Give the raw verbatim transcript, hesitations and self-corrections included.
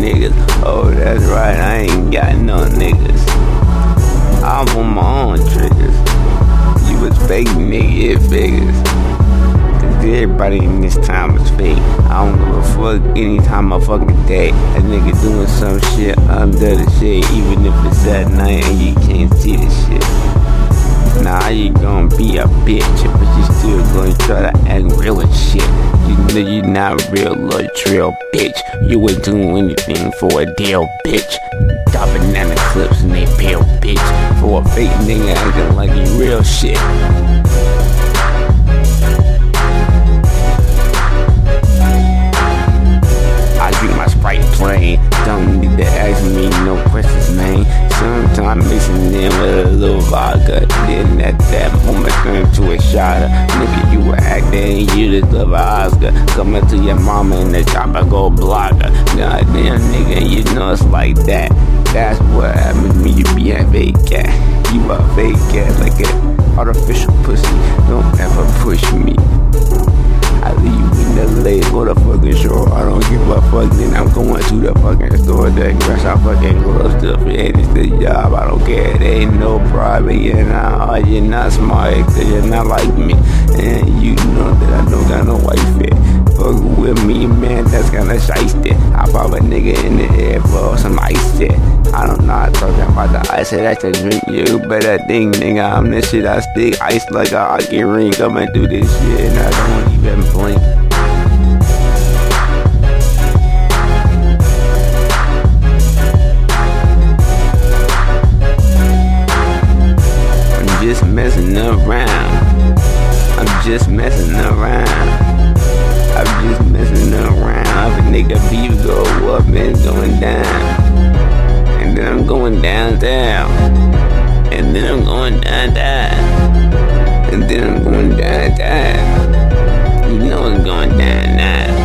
niggas. Oh, that's right, I ain't got no niggas. I'm on my own triggers. You was fake, nigga, it figures. Cause everybody in this time is fake. I don't give a fuck any time of fucking day. A nigga doing some shit under the shade, even if it's at night and you can't see the shit. Nah, you gon' be a bitch, but you still gonna try to act real as shit. You know you not real or trill, bitch. You would do anything for a deal, bitch. Got banana clips in they pale, bitch. For a fake nigga acting like you real shit. I drink my Sprite plain. Don't need to ask me no questions, man. Sometimes mixing in with a little vodka. Then at that moment turn to a shot. Nigga, you were acting, you just love an Oscar. Coming to your mama in the chopper, go blocker. Goddamn nigga, you know it's like that. That's what happens when you be a fake cat. You a fake cat like an artificial pussy. Don't ever push me. I leave you in the late for the fucking show. I don't give a fuck, then I'm going to the fucking store. That grass, I fucking gloves to finish the job. I don't care, it ain't no problem. You're not, you're not smart, cause you're not like me. And you know that I don't got no wife yet. Fuck with me, man, that's kinda shiesty. I pop a nigga in the air for some ice shit. I don't know, I'm talking about the ice, that's a drink. You better think, nigga, I'm this shit. I stick ice like a hockey ring. Coming through this shit, and I don't even blink. I'm just messing around. I'm just messing around. I'm just messing around. If a nigga beef go up and going down, and then I'm going down, down, and then I'm going down, down, and then I'm going down, down. You know it's going down, down.